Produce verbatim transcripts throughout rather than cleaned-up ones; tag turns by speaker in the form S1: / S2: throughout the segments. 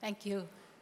S1: Thank you.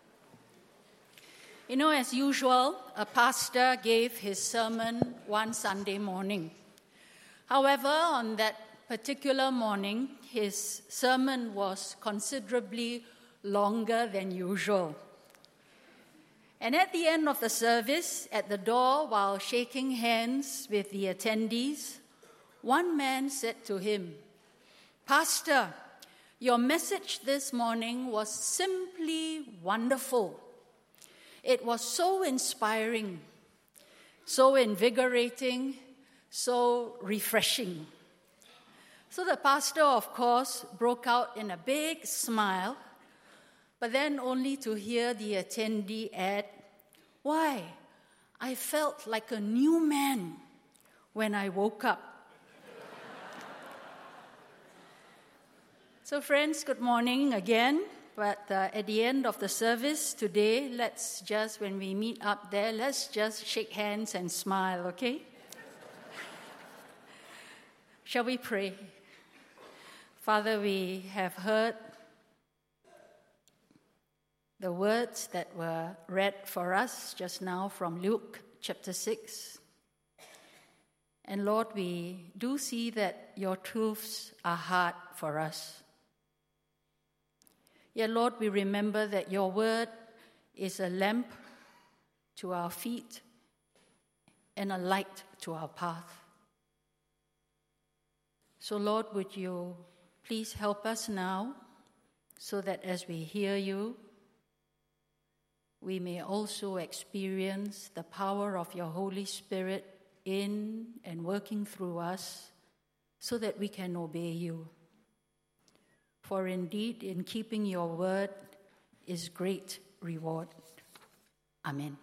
S1: You know, as usual, a pastor gave his sermon one Sunday morning. However, on that particular morning, his sermon was considerably longer than usual. And at the end of the service, at the door, while shaking hands with the attendees, one man said to him, "Pastor, your message this morning was simply wonderful. It was so inspiring, so invigorating, so refreshing." So the pastor, of course, broke out in a big smile, but then only to hear the attendee add, "Why, I felt like a new man when I woke up." So friends, good morning again. But uh, at the end of the service today, let's just, when we meet up there, let's just shake hands and smile, okay? Shall we pray? Father, we have heard the words that were read for us just now from Luke chapter six. And Lord, we do see that your truths are hard for us. Yet, Lord, we remember that your word is a lamp to our feet and a light to our path. So, Lord, would you please help us now so that as we hear you, we may also experience the power of your Holy Spirit in and working through us so that we can obey you. For indeed, in keeping your word is great reward. Amen.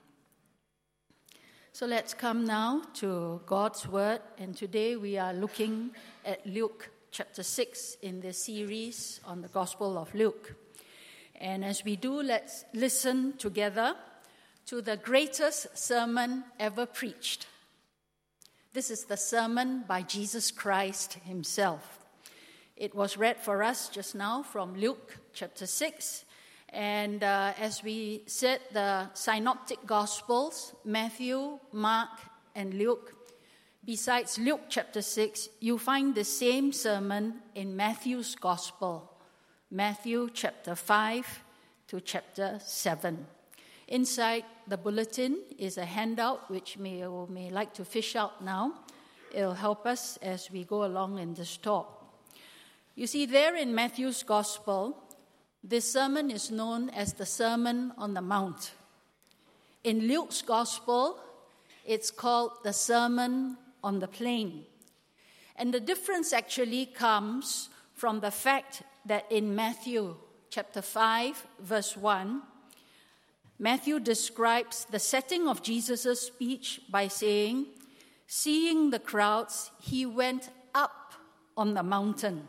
S1: So let's come now to God's word. And today we are looking at Luke chapter six in this series on the Gospel of Luke. And as we do, let's listen together to the greatest sermon ever preached. This is the sermon by Jesus Christ himself. It was read for us just now from Luke chapter six. And uh, as we said, the synoptic Gospels, Matthew, Mark, and Luke, besides Luke chapter six, you find the same sermon in Matthew's Gospel, Matthew chapter five to chapter seven. Inside the bulletin is a handout which may or may like to fish out now. It'll help us as we go along in this talk. You see, there in Matthew's Gospel, this sermon is known as the Sermon on the Mount. In Luke's Gospel, it's called the Sermon on the Plain. And the difference actually comes from the fact that in Matthew chapter five, verse one, Matthew describes the setting of Jesus' speech by saying, "Seeing the crowds, he went up on the mountain."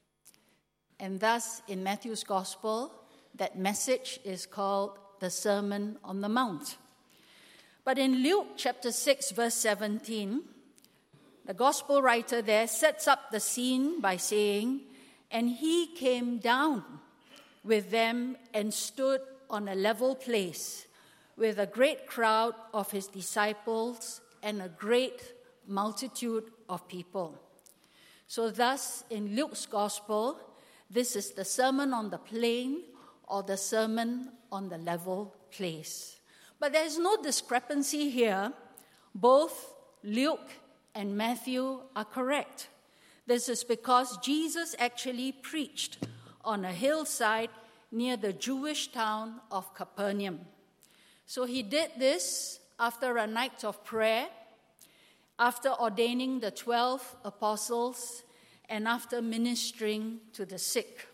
S1: And thus, in Matthew's Gospel, that message is called the Sermon on the Mount. But in Luke chapter six, verse seventeen, the Gospel writer there sets up the scene by saying, "And he came down with them and stood on a level place with a great crowd of his disciples and a great multitude of people." So thus, in Luke's Gospel, this is the Sermon on the Plain or the Sermon on the Level Place. But there is no discrepancy here. Both Luke and Matthew are correct. This is because Jesus actually preached on a hillside near the Jewish town of Capernaum. So he did this after a night of prayer, after ordaining the twelve apostles, and after ministering to the sick.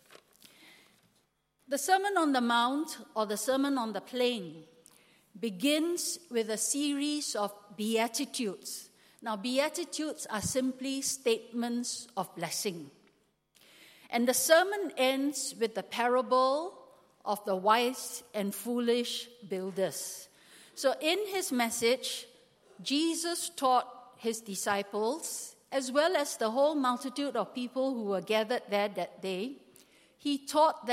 S1: The Sermon on the Mount, or the Sermon on the Plain, begins with a series of beatitudes. Now, beatitudes are simply statements of blessing. And the sermon ends with the parable of the wise and foolish builders. So in his message, Jesus taught his disciples, as well as the whole multitude of people who were gathered there that day, he taught them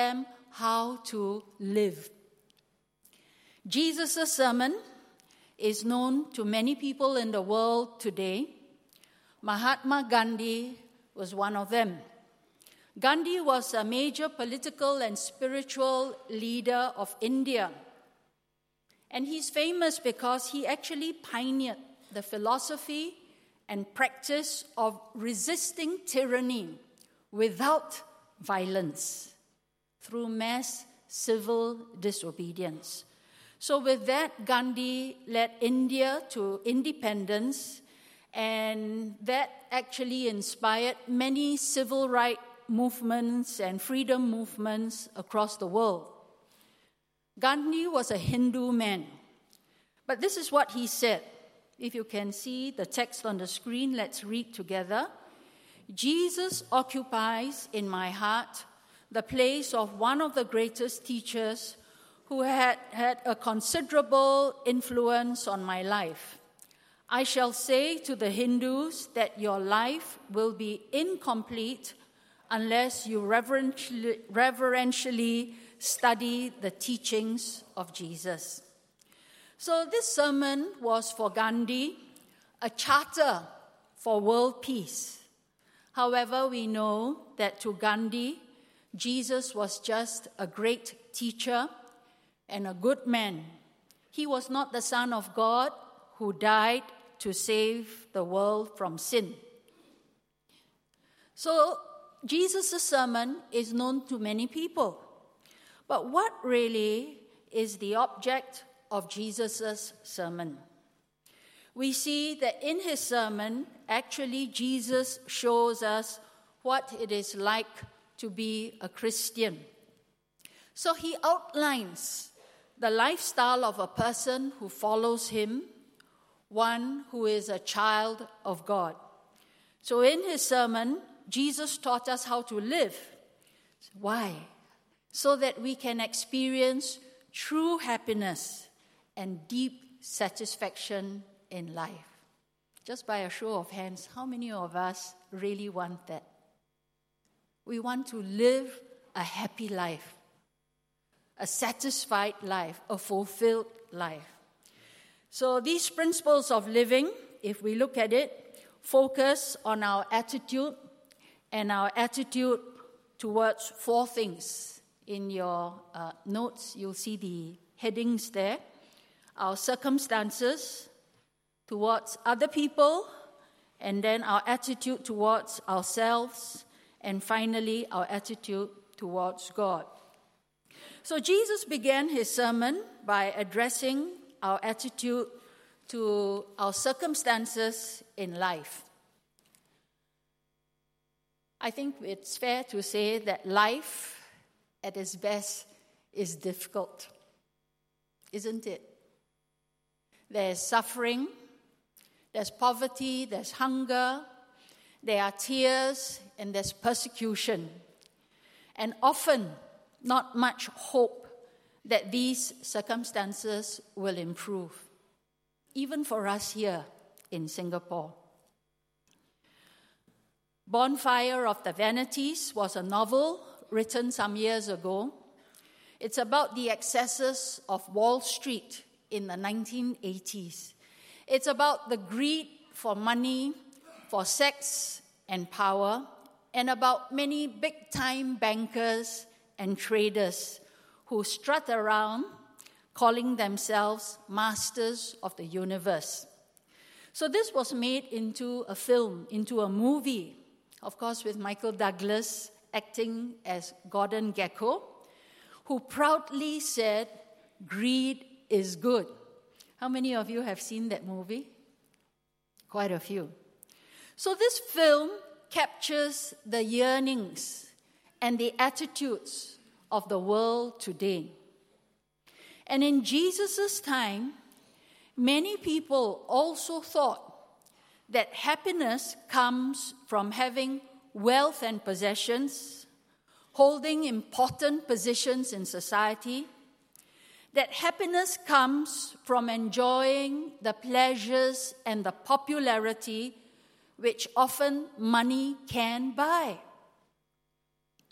S1: how to live. Jesus' sermon is known to many people in the world today. Mahatma Gandhi was one of them. Gandhi was a major political and spiritual leader of India. And he's famous because he actually pioneered the philosophy and practice of resisting tyranny without violence through mass civil disobedience. So with that, Gandhi led India to independence, and that actually inspired many civil rights movements and freedom movements across the world. Gandhi was a Hindu man, but this is what he said. If you can see the text on the screen, let's read together. Jesus occupies in my heart the place of one of the greatest teachers who had had a considerable influence on my life. I shall say to the Hindus that your life will be incomplete unless you reverentially, reverentially study the teachings of Jesus. So this sermon was for Gandhi, a charter for world peace. However, we know that to Gandhi, Jesus was just a great teacher and a good man. He was not the Son of God who died to save the world from sin. So Jesus' sermon is known to many people. But what really is the object of Jesus' sermon? We see that in his sermon, actually Jesus shows us what it is like to be a Christian. So he outlines the lifestyle of a person who follows him, one who is a child of God. So in his sermon, Jesus taught us how to live. Why? So that we can experience true happiness and deep satisfaction in life. Just by a show of hands, how many of us really want that? We want to live a happy life, a satisfied life, a fulfilled life. So these principles of living, if we look at it, focus on our attitude and our attitude towards four things. In your uh, notes, you'll see the headings there. Our circumstances towards other people, and then our attitude towards ourselves, and finally, our attitude towards God. So Jesus began his sermon by addressing our attitude to our circumstances in life. I think it's fair to say that life at its best is difficult, isn't it? There's suffering, there's poverty, there's hunger, there are tears, and there's persecution. And often, not much hope that these circumstances will improve, even for us here in Singapore. Bonfire of the Vanities was a novel written some years ago. It's about the excesses of Wall Street in the nineteen eighties. It's about the greed for money, for sex and power, and about many big-time bankers and traders who strut around calling themselves masters of the universe. So this was made into a film, into a movie, of course with Michael Douglas acting as Gordon Gekko, who proudly said, "Greed is good." How many of you have seen that movie? Quite a few. So this film captures the yearnings and the attitudes of the world today. And in Jesus' time, many people also thought that happiness comes from having wealth and possessions, holding important positions in society, that happiness comes from enjoying the pleasures and the popularity which often money can buy.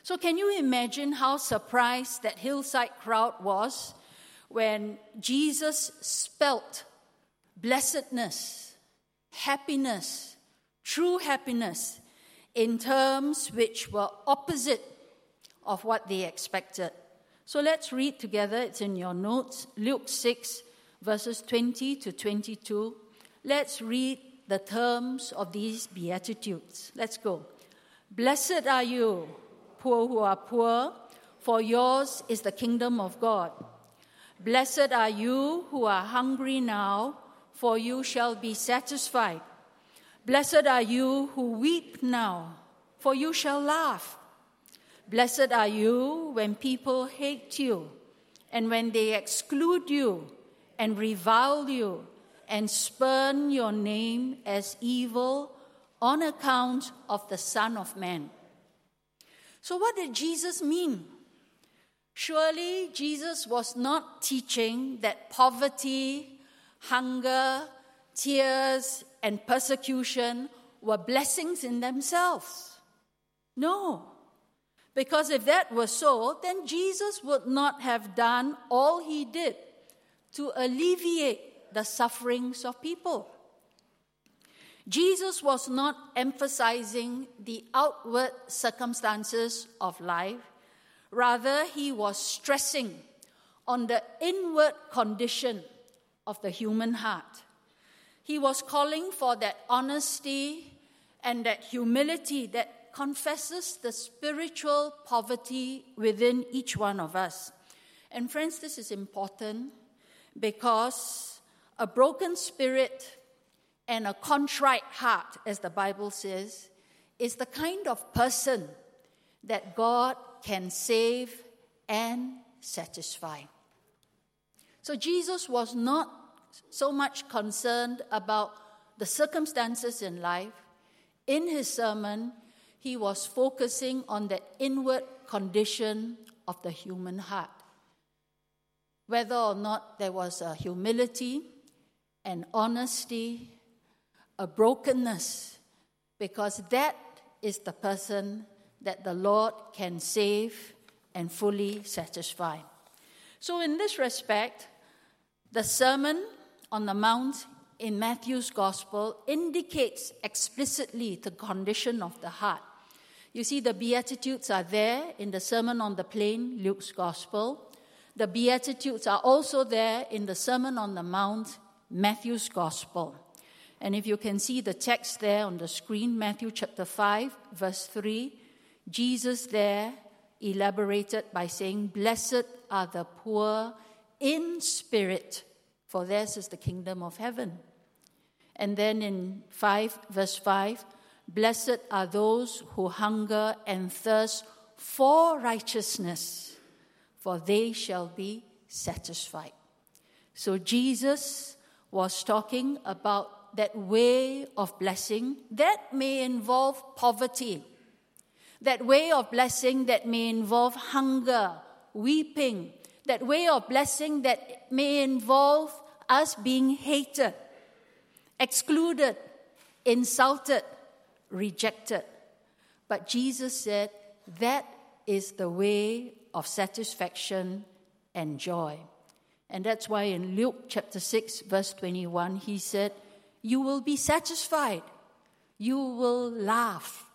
S1: So can you imagine how surprised that hillside crowd was when Jesus spelt blessedness, happiness, true happiness in terms which were opposite of what they expected? So let's read together. It's in your notes. Luke six, verses twenty to twenty-two. Let's read the terms of these beatitudes. Let's go. Blessed are you, poor who are poor, for yours is the kingdom of God. Blessed are you who are hungry now, for you shall be satisfied. Blessed are you who weep now, for you shall laugh. Blessed are you when people hate you, and when they exclude you, and revile you, and spurn your name as evil on account of the Son of Man. So what did Jesus mean? Surely Jesus was not teaching that poverty, hunger, tears, and persecution were blessings in themselves. No. Because if that were so, then Jesus would not have done all he did to alleviate the sufferings of people. Jesus was not emphasizing the outward circumstances of life. Rather, he was stressing on the inward condition of the human heart. He was calling for that honesty and that humility that confesses the spiritual poverty within each one of us. And friends, this is important because a broken spirit and a contrite heart, as the Bible says, is the kind of person that God can save and satisfy. So Jesus was not so much concerned about the circumstances in life. In his sermon, he was focusing on the inward condition of the human heart. Whether or not there was a humility, an honesty, a brokenness, because that is the person that the Lord can save and fully satisfy. So in this respect, the Sermon on the Mount in Matthew's Gospel indicates explicitly the condition of the heart. You see, the Beatitudes are there in the Sermon on the Plain, Luke's Gospel. The Beatitudes are also there in the Sermon on the Mount, Matthew's Gospel. And if you can see the text there on the screen, Matthew chapter five, verse three, Jesus there elaborated by saying, "Blessed are the poor in spirit, for theirs is the kingdom of heaven." And then in five, verse five, "Blessed are those who hunger and thirst for righteousness, for they shall be satisfied." So Jesus was talking about that way of blessing that may involve poverty, that way of blessing that may involve hunger, weeping, that way of blessing that may involve us being hated, excluded, insulted, rejected. But Jesus said that is the way of satisfaction and joy. And that's why in Luke chapter six, verse twenty-one, he said, "You will be satisfied. You will laugh."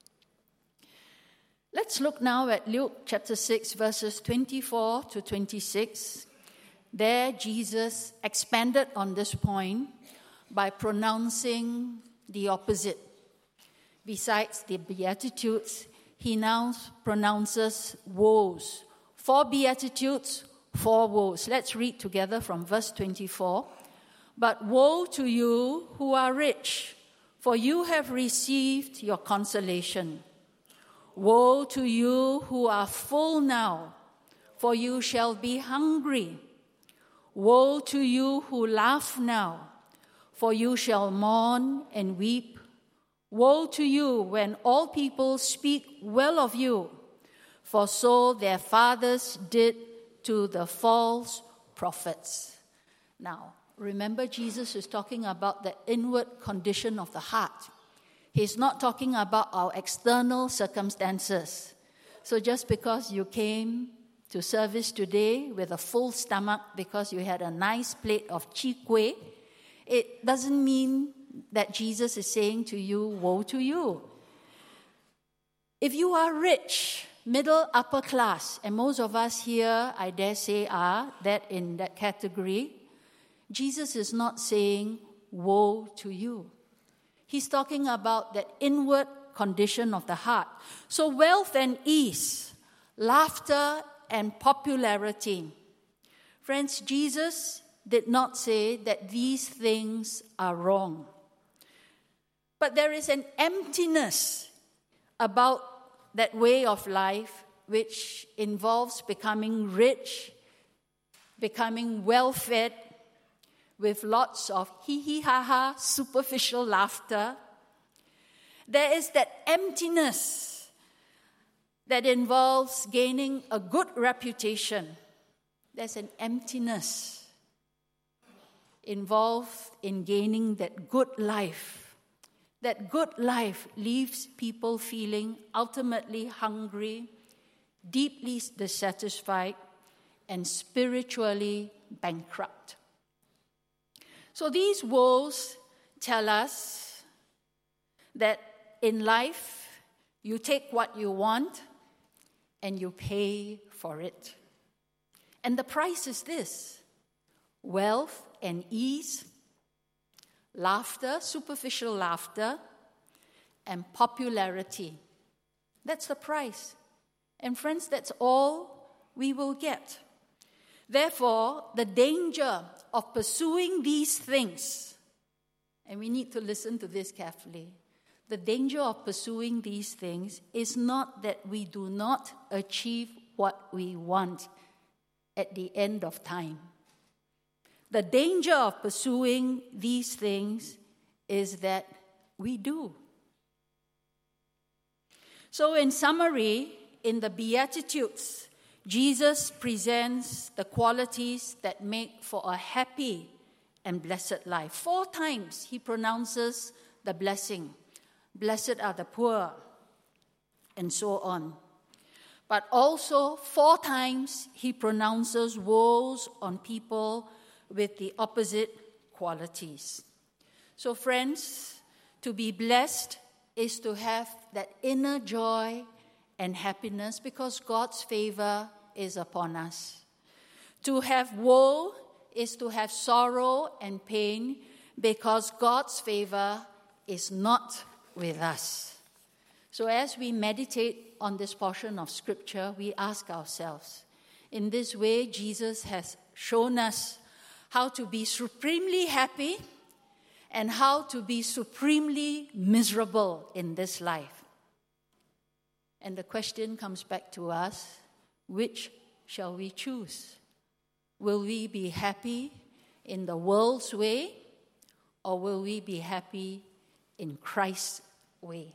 S1: Let's look now at Luke chapter six, verses twenty-four to twenty-six. There, Jesus expanded on this point by pronouncing the opposite. Besides the Beatitudes, he now pronounces woes. Four Beatitudes, four woes. Let's read together from verse twenty-four. "But woe to you who are rich, for you have received your consolation. Woe to you who are full now, for you shall be hungry. Woe to you who laugh now, for you shall mourn and weep. Woe to you when all people speak well of you, for so their fathers did to the false prophets." Now, remember, Jesus is talking about the inward condition of the heart. He's not talking about our external circumstances. So just because you came to service today with a full stomach because you had a nice plate of chi kueh, it doesn't mean that Jesus is saying to you, woe to you. If you are rich, middle, upper class, and most of us here, I dare say, are that in that category, Jesus is not saying, woe to you. He's talking about that inward condition of the heart. So wealth and ease, laughter and popularity. Friends, Jesus did not say that these things are wrong. But there is an emptiness about that way of life which involves becoming rich, becoming well-fed, with lots of hee-hee-ha-ha, superficial laughter. There is that emptiness that involves gaining a good reputation. There's an emptiness involved in gaining that good life. That good life leaves people feeling ultimately hungry, deeply dissatisfied, and spiritually bankrupt. So these woes tell us that in life, you take what you want and you pay for it. And the price is this: wealth and ease, laughter, superficial laughter, and popularity. That's the price. And friends, that's all we will get. Therefore, the danger of pursuing these things, and we need to listen to this carefully, the danger of pursuing these things is not that we do not achieve what we want at the end of time. The danger of pursuing these things is that we do. So in summary, in the Beatitudes, Jesus presents the qualities that make for a happy and blessed life. Four times he pronounces the blessing. Blessed are the poor, and so on. But also four times he pronounces woes on people with the opposite qualities. So friends, to be blessed is to have that inner joy and happiness because God's favor is upon us. To have woe is to have sorrow and pain because God's favor is not with us. So as we meditate on this portion of Scripture, we ask ourselves, in this way, Jesus has shown us how to be supremely happy and how to be supremely miserable in this life. And the question comes back to us, which shall we choose? Will we be happy in the world's way, or will we be happy in Christ's way?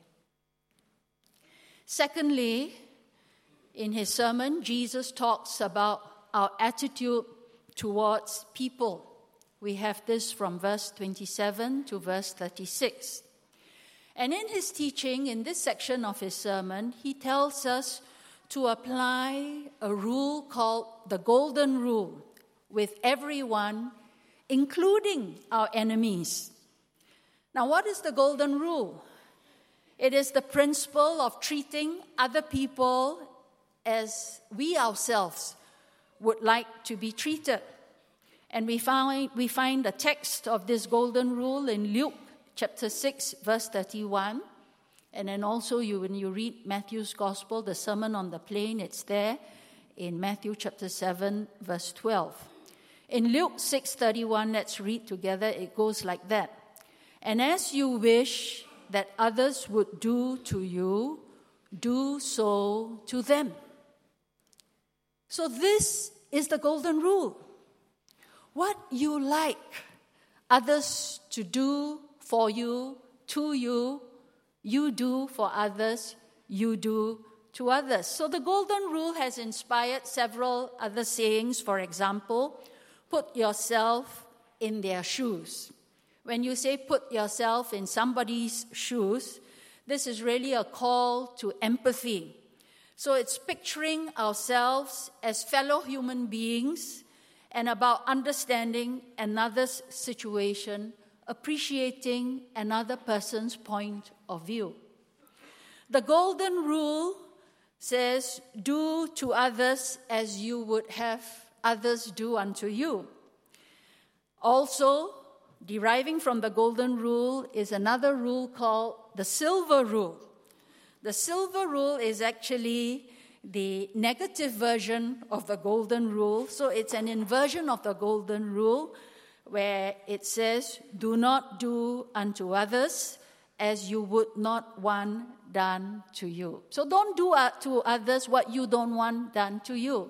S1: Secondly, in his sermon, Jesus talks about our attitude towards people. We have this from verse twenty-seven to verse thirty-six. And in his teaching, in this section of his sermon, he tells us to apply a rule called the Golden Rule with everyone, including our enemies. Now, what is the Golden Rule? It is the principle of treating other people as we ourselves would like to be treated. And we find, we find the text of this Golden Rule in Luke chapter six, verse thirty-one. And then also you, when you read Matthew's Gospel, the Sermon on the Plain, it's there in Matthew chapter seven, verse twelve. In Luke six thirty-one, let's read together. It goes like that. And as you wish that others would do to you, do so to them. So this is the Golden Rule. What you like others to do for you, to you, you do for others, you do to others. So the Golden Rule has inspired several other sayings. For example, put yourself in their shoes. When you say put yourself in somebody's shoes, this is really a call to empathy. So it's picturing ourselves as fellow human beings and about understanding another's situation, appreciating another person's point of view. The golden rule says, do to others as you would have others do unto you. Also, deriving from the golden rule is another rule called the silver rule. The silver rule is actually the negative version of the golden rule. So it's an inversion of the golden rule where it says, do not do unto others as you would not want done to you. So don't do to others what you don't want done to you.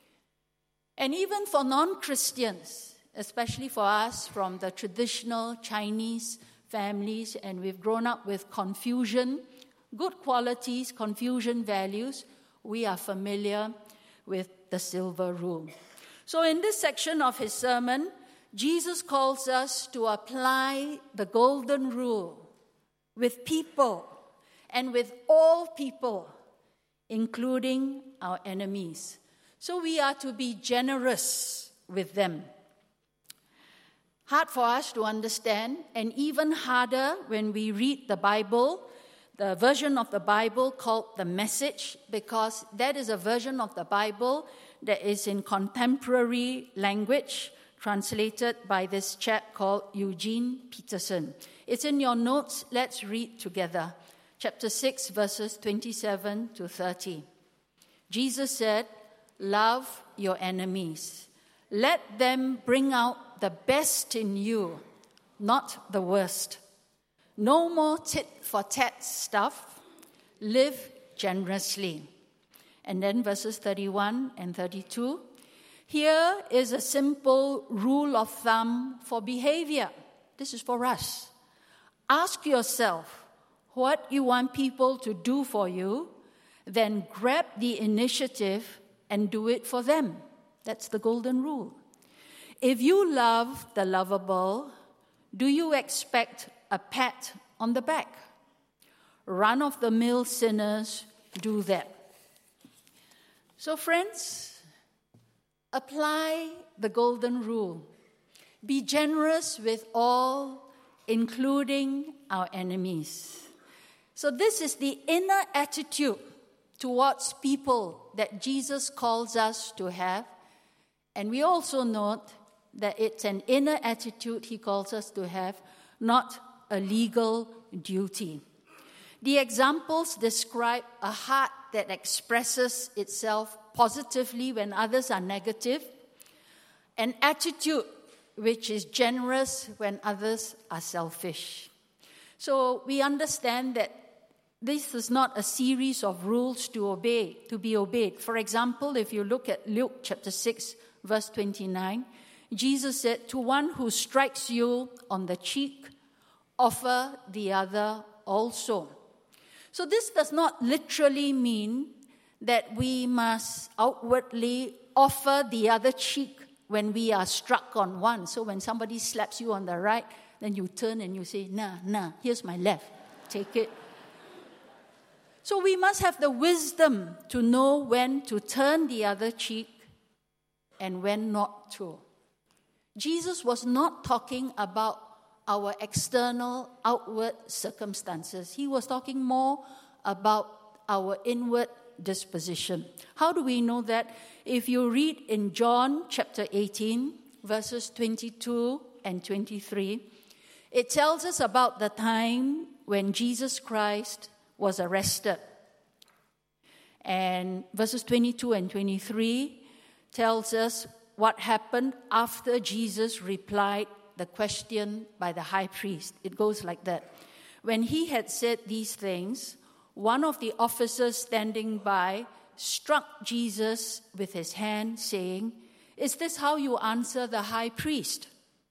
S1: And even for non-Christians, especially for us from the traditional Chinese families, and we've grown up with Confucian, good qualities, Confucian values, we are familiar with the silver rule. So in this section of his sermon, Jesus calls us to apply the golden rule with people and with all people, including our enemies. So we are to be generous with them. Hard for us to understand, and even harder when we read the Bible, the version of the Bible called the Message, because that is a version of the Bible that is in contemporary language, translated by this chap called Eugene Peterson. It's in your notes. Let's read together. Chapter six, verses twenty-seven to thirty. Jesus said, love your enemies. Let them bring out the best in you, not the worst. No more tit-for-tat stuff. Live generously. And then verses thirty-one and thirty-two. Here is a simple rule of thumb for behavior. This is for us. Ask yourself what you want people to do for you, then grab the initiative and do it for them. That's the golden rule. If you love the lovable, do you expect a pat on the back? Run-of-the-mill sinners do that. So friends, apply the golden rule. Be generous with all, including our enemies. So this is the inner attitude towards people that Jesus calls us to have. And we also note that it's an inner attitude he calls us to have, not a legal duty. The examples describe a heart that expresses itself positively when others are negative, an attitude which is generous when others are selfish. So we understand that this is not a series of rules to obey, to be obeyed. For example, if you look at Luke chapter six, verse twenty-nine, Jesus said, to one who strikes you on the cheek, offer the other also. So this does not literally mean that we must outwardly offer the other cheek when we are struck on one. So when somebody slaps you on the right, then you turn and you say, nah, nah, here's my left, take it. So we must have the wisdom to know when to turn the other cheek and when not to. Jesus was not talking about our external, outward circumstances. He was talking more about our inward disposition. How do we know that? If you read in John chapter eighteen, verses twenty-two and twenty-three, it tells us about the time when Jesus Christ was arrested. And verses twenty-two and twenty-three tells us what happened after Jesus replied the question by the high priest. It goes like that. When he had said these things, one of the officers standing by struck Jesus with his hand, saying, "Is this how you answer the high priest?"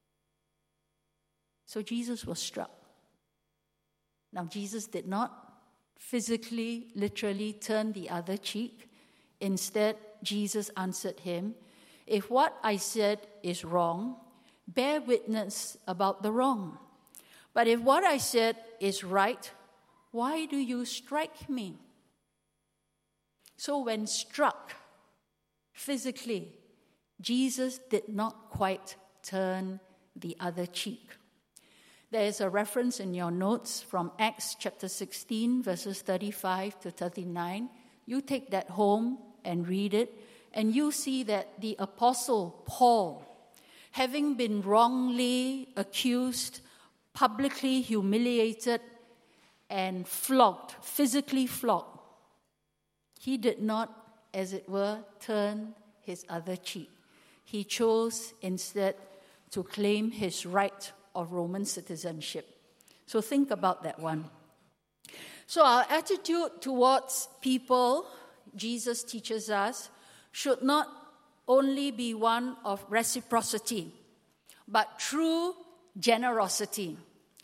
S1: So Jesus was struck. Now, Jesus did not physically, literally turn the other cheek. Instead, Jesus answered him, "If what I said is wrong, bear witness about the wrong. But if what I said is right, why do you strike me?" So when struck physically, Jesus did not quite turn the other cheek. There is a reference in your notes from Acts chapter sixteen, verses thirty-five to thirty-nine. You take that home and read it, and you see that the Apostle Paul, having been wrongly accused, publicly humiliated, and flogged, physically flogged, he did not, as it were, turn his other cheek. He chose instead to claim his right of Roman citizenship. So think about that one. So our attitude towards people, Jesus teaches us, should not only be one of reciprocity, but true generosity.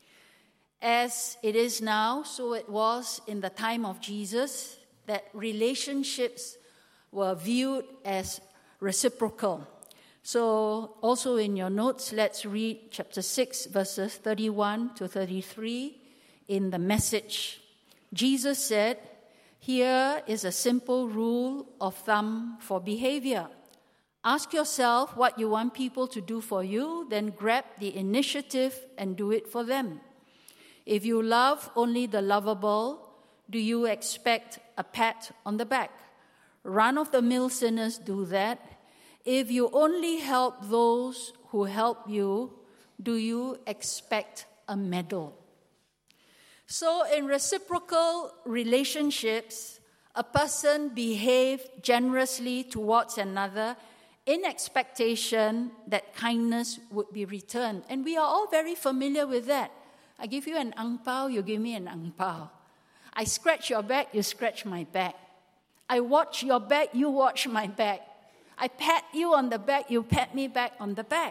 S1: As it is now, so it was in the time of Jesus, that relationships were viewed as reciprocal. So also in your notes, let's read chapter six, verses thirty-one to thirty-three in the Message. Jesus said, "Here is a simple rule of thumb for behavior. Ask yourself what you want people to do for you, then grab the initiative and do it for them. If you love only the lovable, do you expect a pat on the back? Run-of-the-mill sinners do that. If you only help those who help you, do you expect a medal?" So in reciprocal relationships, a person behaves generously towards another in expectation that kindness would be returned. And we are all very familiar with that. I give you an ang pao, you give me an ang pao. I scratch your back, you scratch my back. I watch your back, you watch my back. I pat you on the back, you pat me back on the back.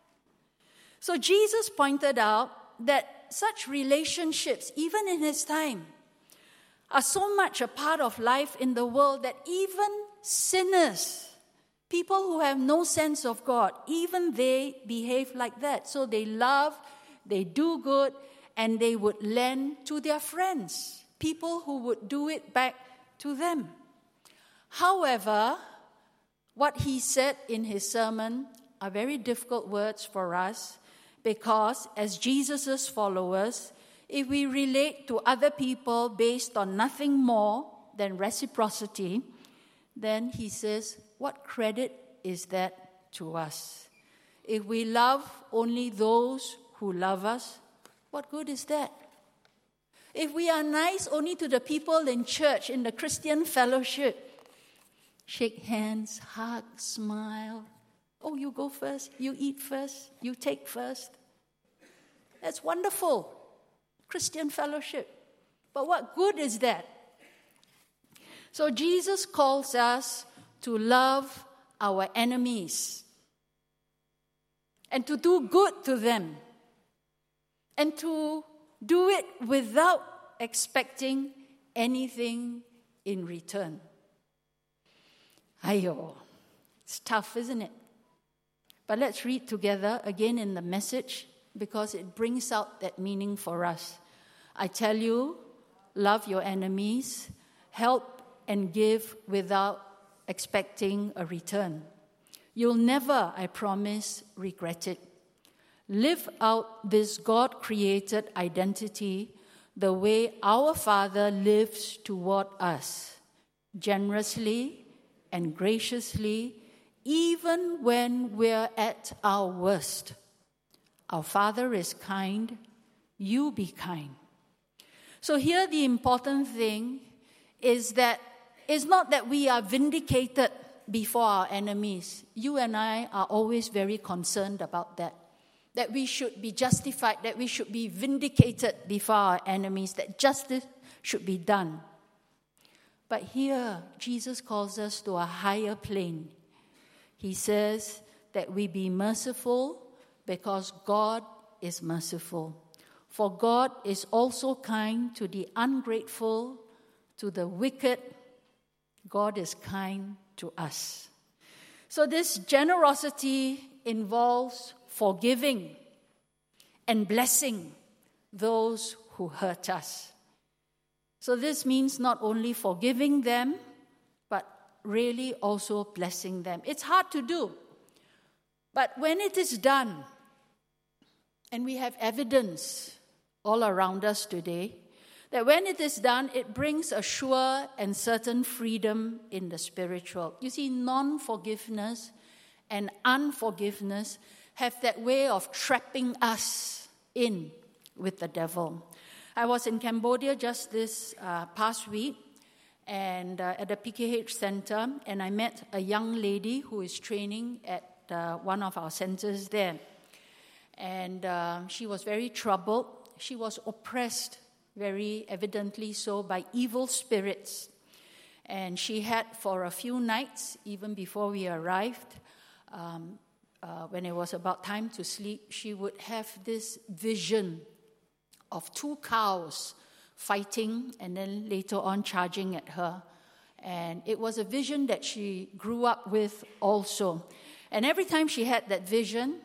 S1: So Jesus pointed out that such relationships, even in his time, are so much a part of life in the world that even sinners, people who have no sense of God, even they behave like that. So they love, they do good, and they would lend to their friends, people who would do it back to them. However, what he said in his sermon are very difficult words for us, because as Jesus' followers, if we relate to other people based on nothing more than reciprocity, then he says, what credit is that to us? If we love only those who love us, what good is that? If we are nice only to the people in church, in the Christian fellowship, shake hands, hug, smile. Oh, you go first, you eat first, you take first. That's wonderful, Christian fellowship. But what good is that? So Jesus calls us to love our enemies and to do good to them and to do it without expecting anything in return. Ayo, it's tough, isn't it? But let's read together again in the Message, because it brings out that meaning for us. I tell you, love your enemies, help and give without expecting a return. You'll never, I promise, regret it. Live out this God-created identity the way our Father lives toward us, generously and graciously, even when we're at our worst. Our Father is kind, you be kind. So here the important thing is that it's not that we are vindicated before our enemies. You and I are always very concerned about that. That we should be justified, that we should be vindicated before our enemies, that justice should be done. But here, Jesus calls us to a higher plane. He says that we be merciful because God is merciful. For God is also kind to the ungrateful, to the wicked. God is kind to us. So this generosity involves forgiving and blessing those who hurt us. So this means not only forgiving them, but really also blessing them. It's hard to do. But when it is done, and we have evidence all around us today, that when it is done, it brings a sure and certain freedom in the spiritual. You see, non-forgiveness and unforgiveness have that way of trapping us in with the devil. I was in Cambodia just this uh, past week, and uh, at the P K H Center, and I met a young lady who is training at uh, one of our centers there. And uh, she was very troubled. She was oppressed, very evidently so, by evil spirits. And she had, for a few nights, even before we arrived, um, uh, when it was about time to sleep, she would have this vision of two cows fighting and then later on charging at her. And it was a vision that she grew up with also. And every time she had that vision,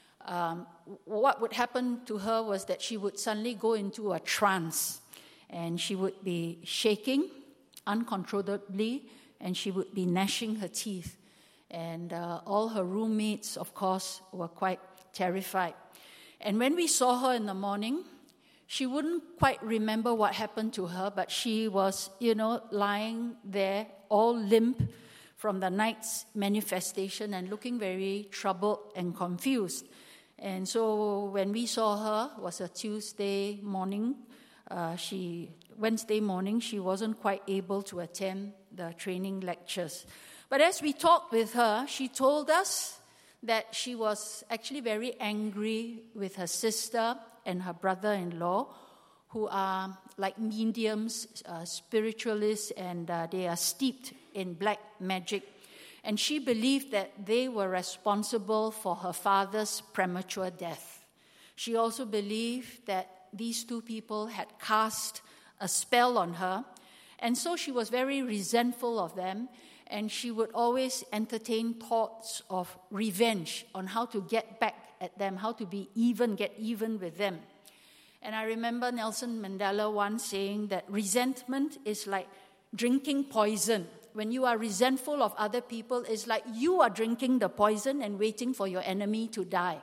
S1: um, what would happen to her was that she would suddenly go into a trance, and she would be shaking uncontrollably, and she would be gnashing her teeth. And uh, all her roommates, of course, were quite terrified. And when we saw her in the morning, she wouldn't quite remember what happened to her, but she was, you know, lying there all limp from the night's manifestation and looking very troubled and confused. And so when we saw her, it was a Tuesday morning, uh, she Wednesday morning, she wasn't quite able to attend the training lectures. But as we talked with her, she told us that she was actually very angry with her sister and her brother-in-law, who are like mediums, uh, spiritualists, and uh, they are steeped in black magic. And she believed that they were responsible for her father's premature death. She also believed that these two people had cast a spell on her, and so she was very resentful of them, and she would always entertain thoughts of revenge on how to get back at them, how to be even, get even with them. And I remember Nelson Mandela once saying that resentment is like drinking poison. When you are resentful of other people, it's like you are drinking the poison and waiting for your enemy to die.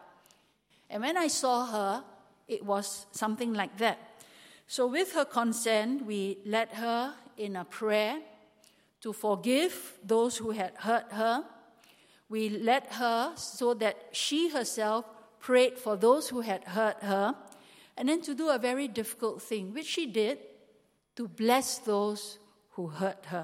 S1: And when I saw her, it was something like that. So with her consent, we led her in a prayer to forgive those who had hurt her. We led her so that she herself prayed for those who had hurt her, and then to do a very difficult thing, which she did, to bless those who hurt her.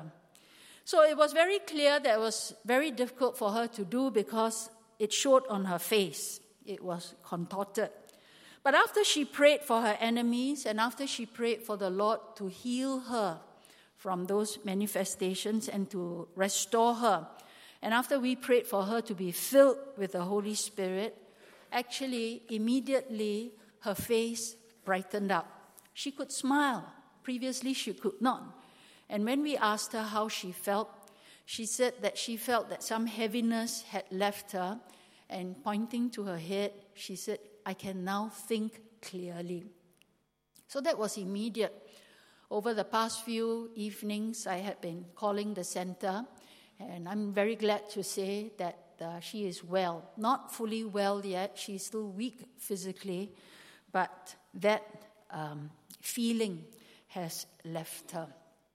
S1: So it was very clear that it was very difficult for her to do because it showed on her face. It was contorted. But after she prayed for her enemies, and after she prayed for the Lord to heal her from those manifestations and to restore her, and after we prayed for her to be filled with the Holy Spirit, actually, immediately, her face brightened up. She could smile. Previously, she could not. And when we asked her how she felt, she said that she felt that some heaviness had left her, and pointing to her head, she said, "I can now think clearly." So that was immediate. Over the past few evenings, I had been calling the center, and I'm very glad to say that uh, she is well. Not fully well yet. She's still weak physically, but that um, feeling has left her.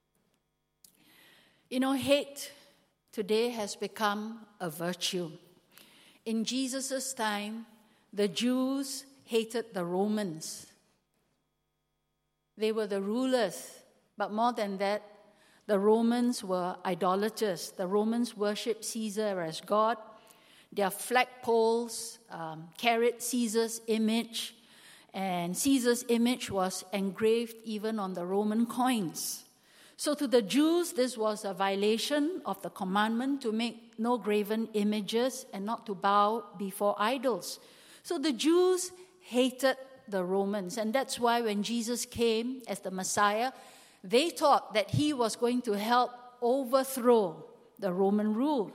S1: You know, hate today has become a virtue. In Jesus' time, the Jews hated the Romans. They were the rulers, but more than that, the Romans were idolaters. The Romans worshipped Caesar as God. Their flagpoles um, carried Caesar's image, and Caesar's image was engraved even on the Roman coins. So to the Jews, this was a violation of the commandment to make no graven images and not to bow before idols. So the Jews hated the Romans, and that's why when Jesus came as the Messiah, they thought that he was going to help overthrow the Roman rule.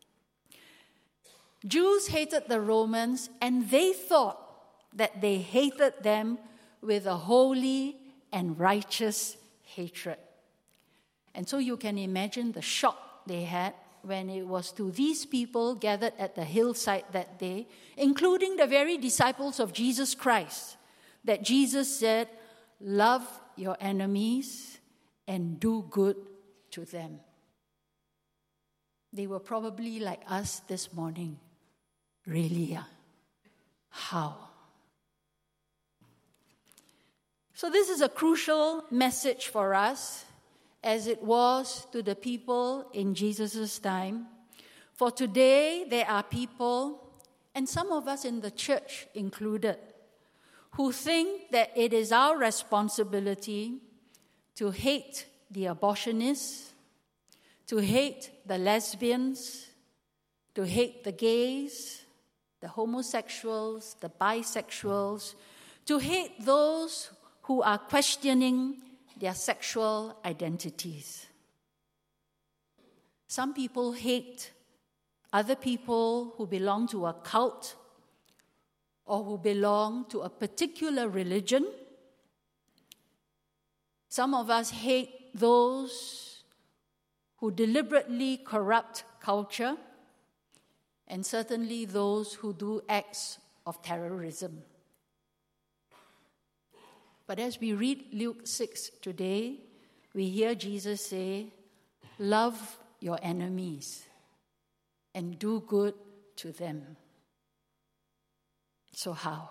S1: Jews hated the Romans, and they thought that they hated them with a holy and righteous hatred. And so you can imagine the shock they had when it was to these people gathered at the hillside that day, including the very disciples of Jesus Christ, that Jesus said, "Love your enemies and do good to them." They were probably like us this morning. Really? Yeah. How? So this is a crucial message for us, as it was to the people in Jesus' time. For today, there are people, and some of us in the church included, who think that it is our responsibility to hate the abortionists, to hate the lesbians, to hate the gays, the homosexuals, the bisexuals, to hate those who are questioning their sexual identities. Some people hate other people who belong to a cult or who belong to a particular religion. Some of us hate those who deliberately corrupt culture, and certainly those who do acts of terrorism. But as we read Luke six today, we hear Jesus say, "Love your enemies and do good to them." So how?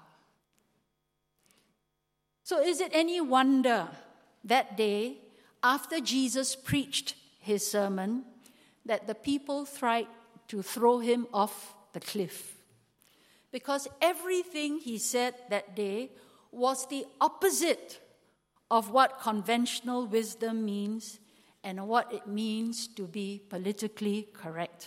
S1: So is it any wonder that day, after Jesus preached his sermon, that the people tried to throw him off the cliff? Because everything he said that day was the opposite of what conventional wisdom means and what it means to be politically correct.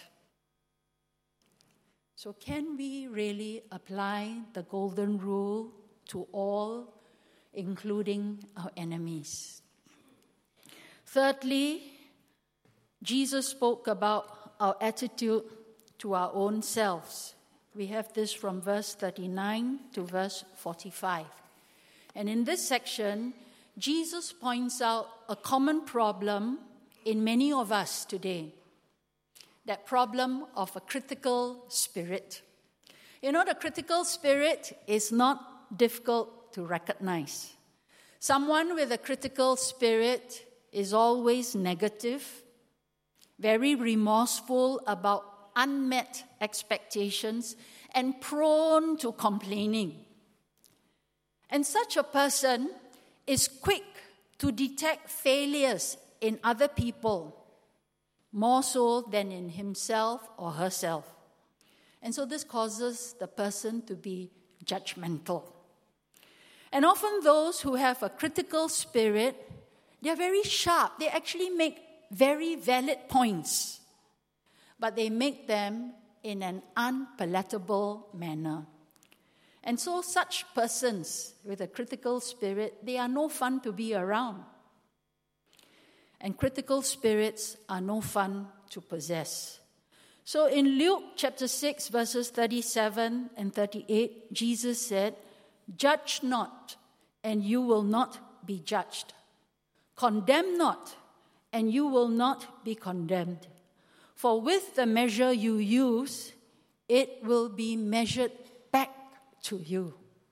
S1: So can we really apply the golden rule to all, including our enemies? Thirdly, Jesus spoke about our attitude to our own selves. We have this from verse thirty-nine to verse forty-five. And in this section, Jesus points out a common problem in many of us today, that problem of a critical spirit. You know, the critical spirit is not difficult to recognize. Someone with a critical spirit is always negative, very remorseful about unmet expectations, and prone to complaining. And such a person is quick to detect failures in other people, more so than in himself or herself. And so this causes the person to be judgmental. And often those who have a critical spirit, they're very sharp. They actually make very valid points, but they make them in an unpalatable manner. And so such persons with a critical spirit, they are no fun to be around. And critical spirits are no fun to possess. So in Luke chapter six, verses thirty-seven and thirty-eight, Jesus said, "Judge not, and you will not be judged. Condemn not, and you will not be condemned. For with the measure you use, it will be measured back to you."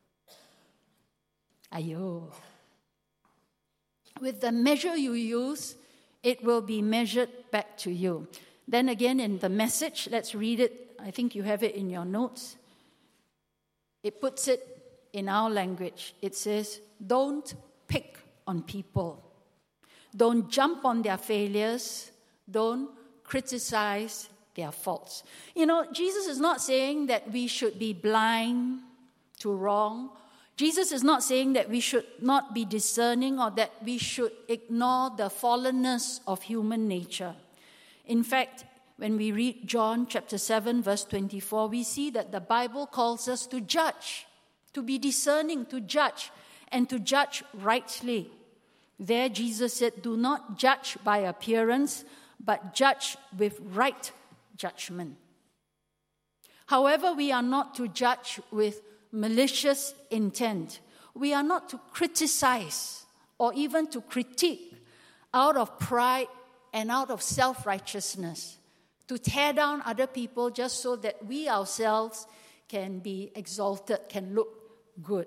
S1: Ayo. With the measure you use, it will be measured back to you. Then again in the Message, let's read it. I think you have it in your notes. It puts it in our language. It says, don't pick on people. Don't jump on their failures. Don't criticize their faults. You know, Jesus is not saying that we should be blind to wrong. Jesus is not saying that we should not be discerning or that we should ignore the fallenness of human nature. In fact, when we read John chapter seven, verse twenty-four, we see that the Bible calls us to judge, to be discerning, to judge, and to judge rightly. There Jesus said, "Do not judge by appearance, but judge with right judgment." However, we are not to judge with malicious intent. We are not to criticize or even to critique out of pride and out of self-righteousness, to tear down other people just so that we ourselves can be exalted, can look good.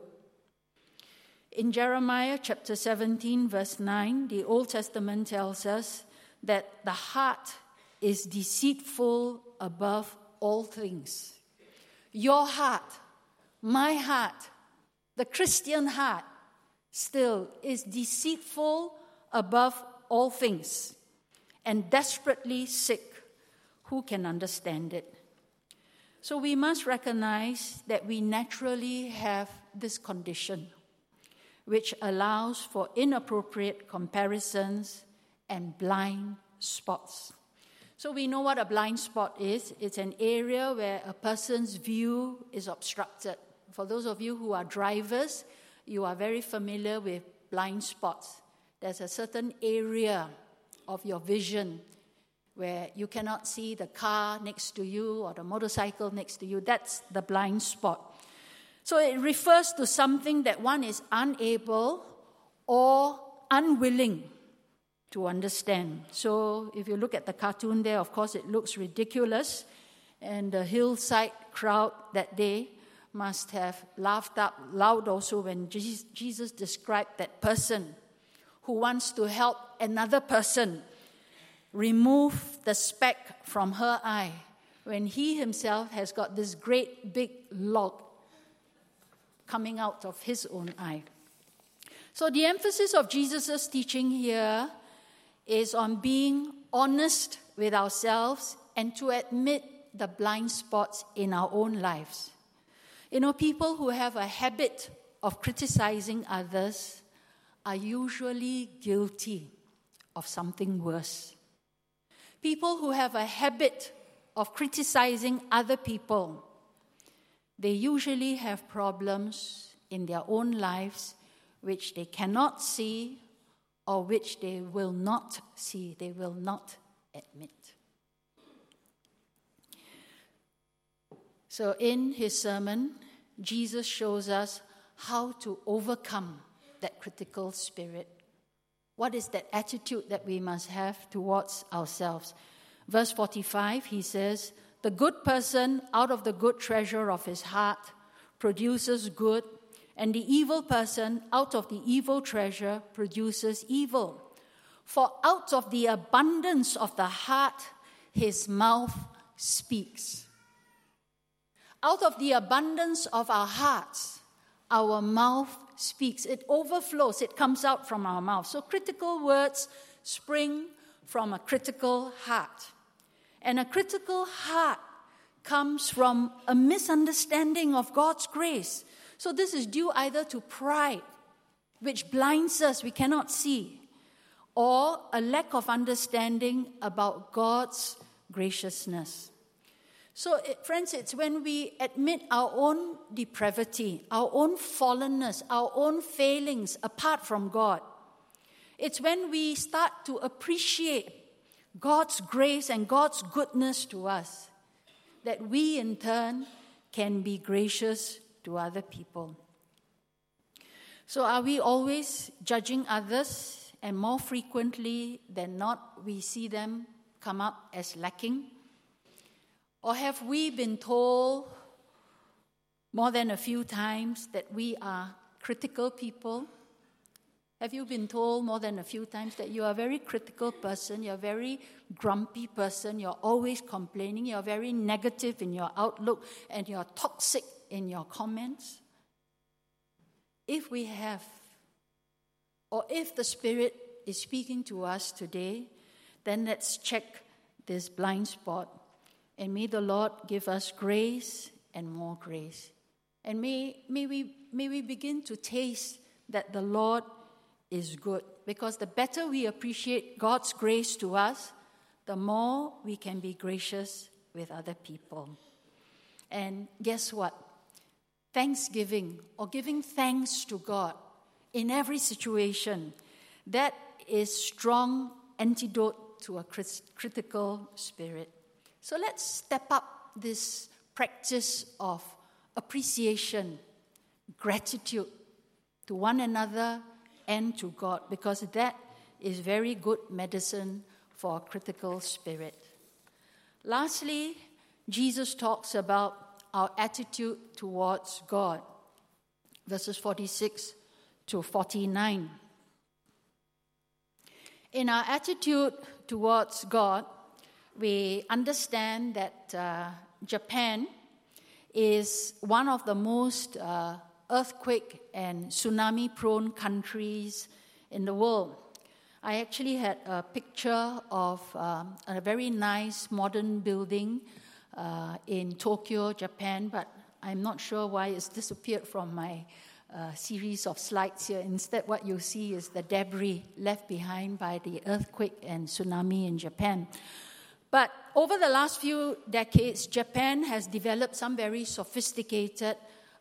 S1: In Jeremiah chapter seventeen, verse nine, the Old Testament tells us that the heart is deceitful above all things. Your heart, my heart, the Christian heart, still is deceitful above all things and desperately sick. Who can understand it? So we must recognize that we naturally have this condition, which allows for inappropriate comparisons and blind spots. So we know what a blind spot is. It's an area where a person's view is obstructed. For those of you who are drivers, you are very familiar with blind spots. There's a certain area of your vision where you cannot see the car next to you or the motorcycle next to you. That's the blind spot. So it refers to something that one is unable or unwilling to understand. So if you look at the cartoon there, of course, it looks ridiculous. And the hillside crowd that day must have laughed out loud also when Jesus described that person who wants to help another person remove the speck from her eye when he himself has got this great big log coming out of his own eye. So the emphasis of Jesus' teaching here is on being honest with ourselves and to admit the blind spots in our own lives. You know, people who have a habit of criticizing others are usually guilty of something worse. People who have a habit of criticizing other people, they usually have problems in their own lives which they cannot see or which they will not see, they will not admit. So in his sermon, Jesus shows us how to overcome that critical spirit. What is that attitude that we must have towards ourselves? Verse forty-five, he says, "The good person out of the good treasure of his heart produces good, and the evil person out of the evil treasure produces evil. For out of the abundance of the heart, his mouth speaks." Out of the abundance of our hearts, our mouth speaks. It overflows. It comes out from our mouth. So critical words spring from a critical heart. And a critical heart comes from a misunderstanding of God's grace. So this is due either to pride, which blinds us, we cannot see, or a lack of understanding about God's graciousness. So, it, friends, it's when we admit our own depravity, our own fallenness, our own failings apart from God. It's when we start to appreciate God's grace and God's goodness to us that we, in turn, can be gracious to other people. So are we always judging others, and more frequently than not, we see them come up as lacking? Or have we been told more than a few times that we are critical people? Have you been told more than a few times that you are a very critical person, you're a very grumpy person, you're always complaining, you're very negative in your outlook, and you're toxic in your comments? If we have, or if the Spirit is speaking to us today, then let's check this blind spot. And may the Lord give us grace and more grace. And may, may, we, may we begin to taste that the Lord is good. Because the better we appreciate God's grace to us, the more we can be gracious with other people. And guess what? Thanksgiving, or giving thanks to God in every situation, that is strong antidote to a critical spirit. So let's step up this practice of appreciation, gratitude to one another and to God, because that is very good medicine for a critical spirit. Lastly, Jesus talks about our attitude towards God. Verses forty-six to forty-nine. In our attitude towards God, we understand that uh, Japan is one of the most uh, earthquake and tsunami-prone countries in the world. I actually had a picture of um, a very nice modern building uh, in Tokyo, Japan, but I'm not sure why it's disappeared from my uh, series of slides here. Instead, what you see is the debris left behind by the earthquake and tsunami in Japan. But over the last few decades, Japan has developed some very sophisticated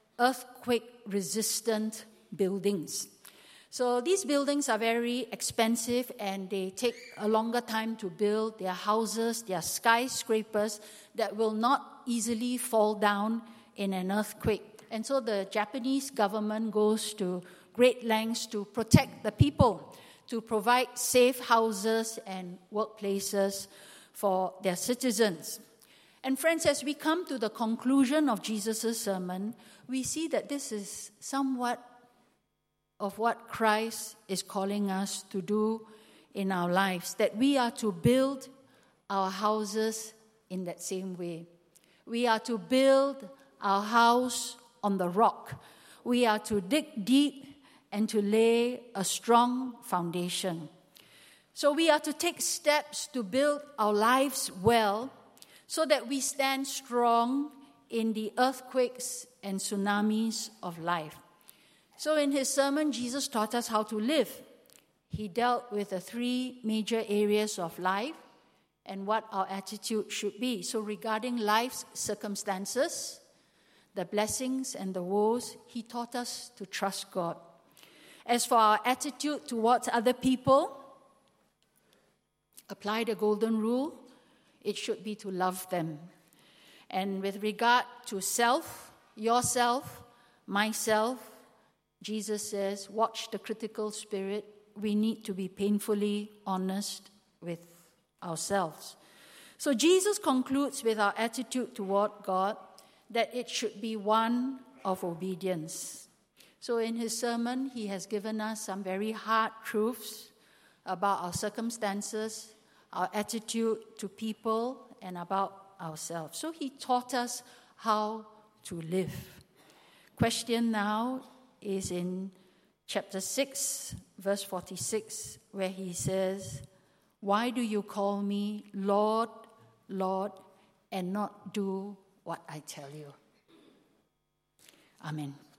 S1: earthquake-resistant buildings. So these buildings are very expensive and they take a longer time to build. They are houses, they are skyscrapers that will not easily fall down in an earthquake. And so the Japanese government goes to great lengths to protect the people, to provide safe houses and workplaces for their citizens. And friends, as we come to the conclusion of Jesus' sermon, we see that this is somewhat of what Christ is calling us to do in our lives, that we are to build our houses in that same way. We are to build our house on the rock. We are to dig deep and to lay a strong foundation. So we are to take steps to build our lives well so that we stand strong in the earthquakes and tsunamis of life. So in his sermon, Jesus taught us how to live. He dealt with the three major areas of life and what our attitude should be. So regarding life's circumstances, the blessings and the woes, he taught us to trust God. As for our attitude towards other people, apply the golden rule. It should be to love them. And with regard to self, yourself, myself, Jesus says, watch the critical spirit. We need to be painfully honest with ourselves. So Jesus concludes with our attitude toward God that it should be one of obedience. So in his sermon, he has given us some very hard truths about our circumstances, our attitude to people, and about ourselves. So he taught us how to live. Question now is in chapter six, verse forty-six, where he says, "Why do you call me Lord, Lord, and not do what I tell you?" Amen.